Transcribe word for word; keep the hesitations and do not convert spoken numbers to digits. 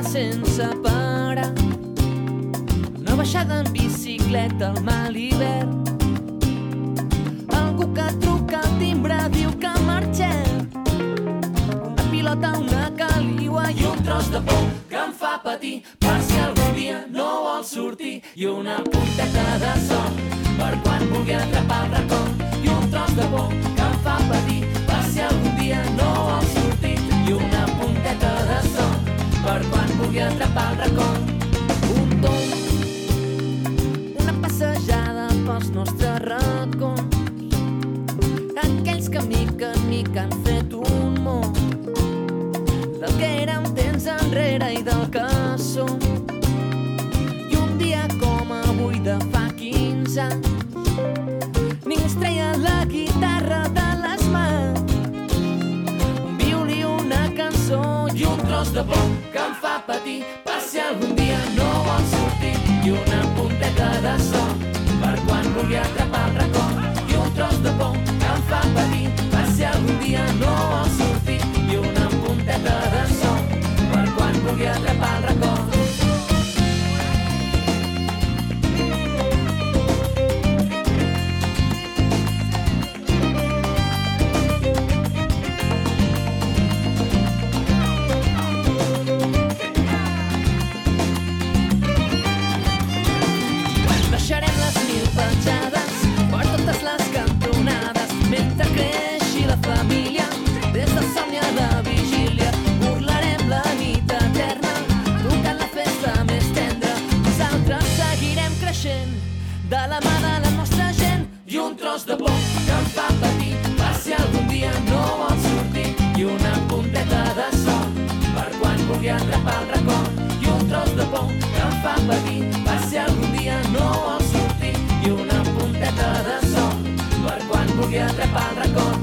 sense parar. Una baixada en bicicleta al mal hivern. Algú que truca al timbre diu que marxem. Una pilota, una caliua i un tros de por que em fa patir per si algun dia no vol sortir. I una punteta de son per quan vulgui atrapar el racó. I un tros de por que em fa patir per si algun dia no vol sortir. I una punteta de son per quan vulgui atrapar el racó. Un tomb, una passejada pels nostres racons, aquells que mica en mica han fet un món del que érem temps enrere i del que som. I un dia com avui de fa quinze anys ningú es treia la guitarra de les mans. Un violí, una cançó i un tros de por que em fa patir per si algun dia no vol sortir. I una punteta de son per quan vulgui atrapar el racó. I un tros de por que em fa patir per si algun dia no vol sortir. I una punteta de son per quan vulgui atrapar el racó. Deixarem les mil petjades per totes les cantonades mentre creixi la família. Des del somni a la vigília burlarem la nit eterna tocant la festa més tendra. Nosaltres seguirem creixent de la mà de la nostra gent. I un tros de por que em fa patir per si algun dia no vol sortir. I una punteta de son per quan vulgui atrapar el racó. I un tros de por que em fa patir per si algun dia no vol sortir. I una punteta de son per quan vulgui atrapar el racó.